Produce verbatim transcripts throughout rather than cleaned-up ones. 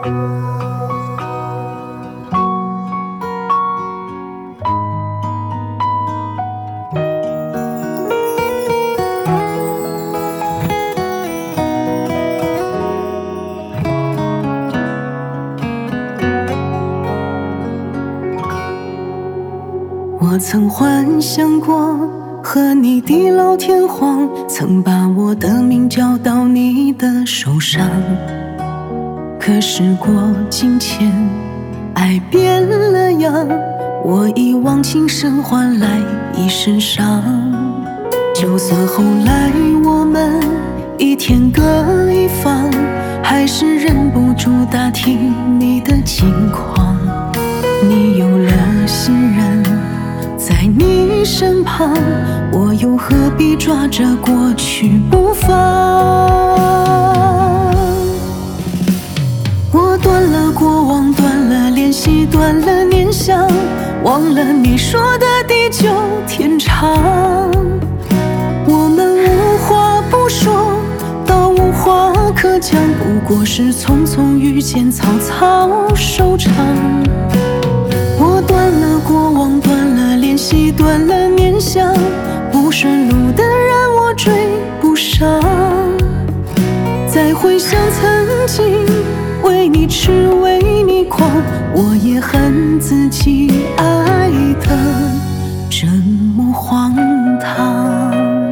我曾幻想过和你地老天荒，曾把我的命交到你的手上。可时过境迁，爱变了样，我已忘情神换来一身伤。就算后来我们一天各一方，还是忍不住打听你的近况。你有了新人在你身旁，我又何必抓着过去不放？我断了过往，断了联系，断了念想，忘了你说的地久天长。我们无话不说，到无话可讲，不过是匆匆遇见，草草收场。我断了过往，断了联系，断了念想，不顺路的人我追不上。再回想曾经为你痴为你狂，我也恨自己爱得这么荒唐。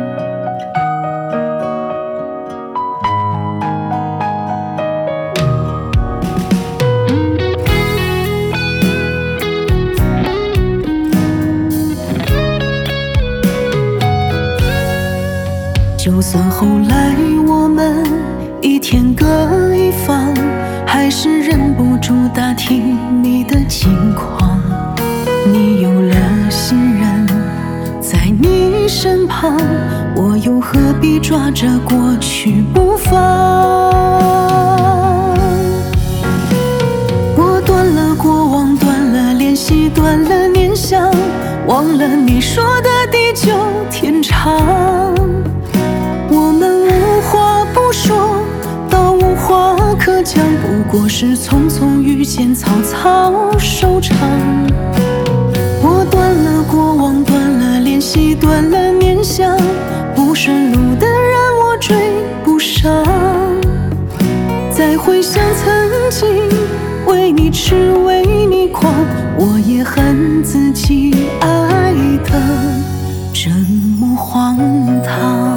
就算后来我们一天各一方，还是忍不住打听你的近况。你有了新人在你身旁，我又何必抓着过去不放？我断了过往，断了联系，断了念想，忘了你说的地久天长。我们无话不说，到无话可讲，不过是匆匆遇见，草草收场。我断了过往，断了联系，断了念想，不顺路的人我追不上。再回想曾经为你痴为你狂，我也恨自己爱得这么荒唐。